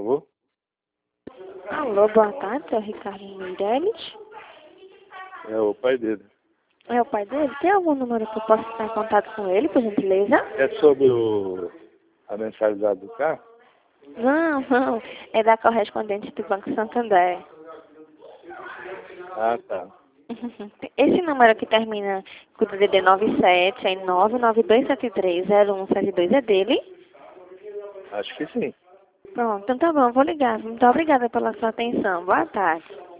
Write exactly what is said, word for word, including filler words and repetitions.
favor? Alô, boa tarde, seu Ricardo Meirelles. É o pai dele. É o pai dele? Tem algum número que eu possa estar em contato com ele, por gentileza? É sobre o, a mensalidade do carro? Não, não. É da correspondente do Banco Santander. Ah, tá. Esse número que termina com o D D nove sete, é nove nove dois sete três zero um sete dois, é dele? Acho que sim. Pronto, então tá bom, vou ligar. Muito obrigada pela sua atenção. Boa tarde.